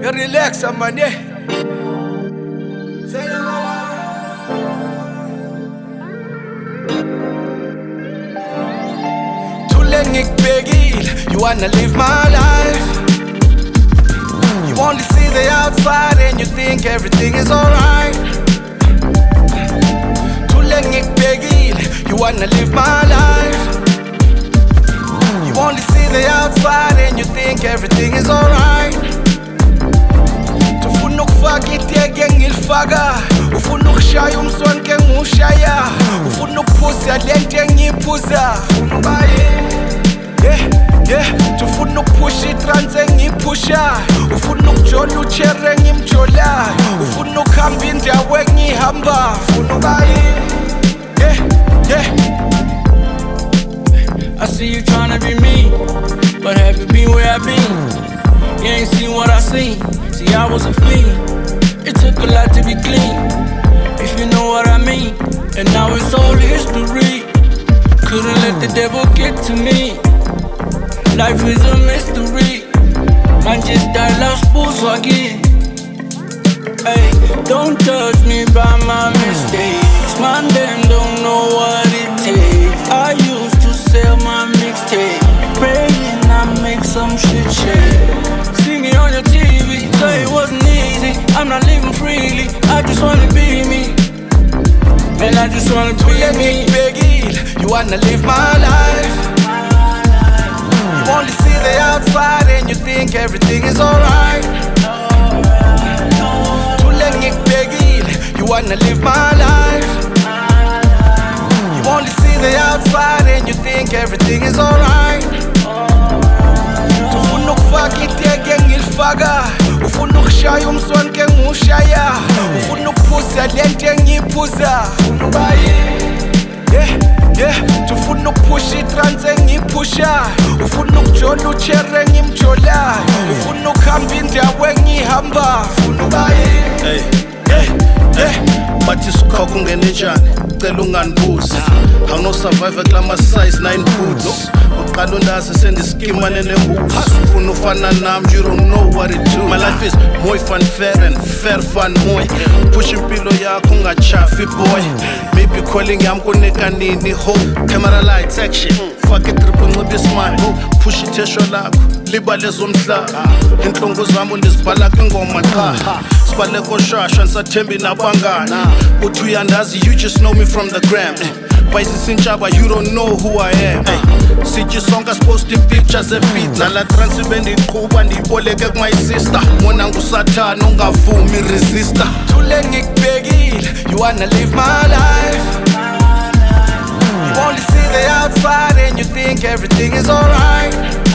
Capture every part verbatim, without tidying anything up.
You relax, man, yeah. Too late, begil. You wanna live my life. You only see the outside and you think everything is alright. Too late, begil. You wanna live my life. You only see the outside and you think everything is alright. Tufuna ukufaka itege ngilifaka, ufuna ukushaya umsonke ngushaya, ufuna ukuphuza lento engiyiphuza. Yeah, yeah, tufuna ukuphusha itrans engiyiphusha, ufuna ukujola uchere engimjolayo, ufuna ukuhamba indawo engiyihamba. Yeah, yeah. I see you tryna be me, but have you been where I've been? You ain't seen what I seen. See, I was a fiend. It took a lot to be clean, if you know what I mean. And now it's all history. Couldn't let the devil get to me. Life is a mystery. Man just died last spoons again. Hey, don't judge me by my mistakes. Man, them don't know what it takes. I used to sell my mixtape, praying I make some shit shake. See me on your T V, say it wasn't easy. I'm not living freely, I just wanna be me. Man, I just wanna be me. Begil, you wanna live my life. You only see the outside and you think everything is alright. Too late, begil, you wanna live my life. You only see the outside and you think everything is alright. Tufuna ukufaka itege ngilifaka, ufuna ukushaya umsonke ngushaya, ufuna ukuphuza lento engiyiphuza. Yeah, yeah, tufuna ukuphusha itrans engiyiphusha, ufuna ukujola uchere engimjolayo, ufuna ukuhamba indawo engiyihamba. Hey, hey, hey, bathi sukha kungene njani, cela unganibuza. Awuno survive kulama size nine boots. Uqala undazi sendiskimane neboots. Ufuna ufana nami, you don't know what it do. My life is mooi van fair and fair van mooi. Push impilo yakho ungachafi boy. Maybe calling yami kunika nini ho. Camera lights action. Fuck it triple ncibe smile. Push ithesho lakho libale zomhlaba. Inhlungu zami ndizibhala kwingoma cha. Sibale koshasha ngisathembi nabangani. Uthi uyandazi, you just know me from the gram. Sinchaba, you don't know who I am. Sitje sonke post pictures and beats. Nala transibendi kuba ndiboleke my sister. Mona ngusathana ungavumi resistor. Too late, begil, you wanna live my life. You only see the outside and you think everything is alright.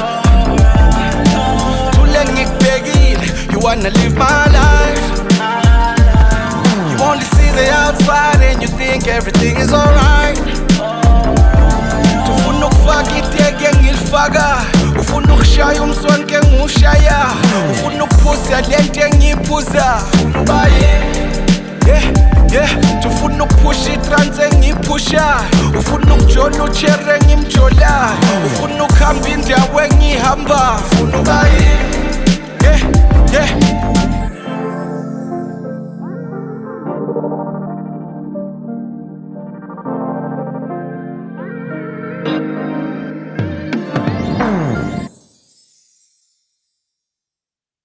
Too late, begil, you wanna live my life. You only see the outside and you think everything is alright. Tufuna ukufaka itege ngilifaka, ufuna ukushaya umsonke ngushaya, ufuna ukuphuza lento engiyiphuza.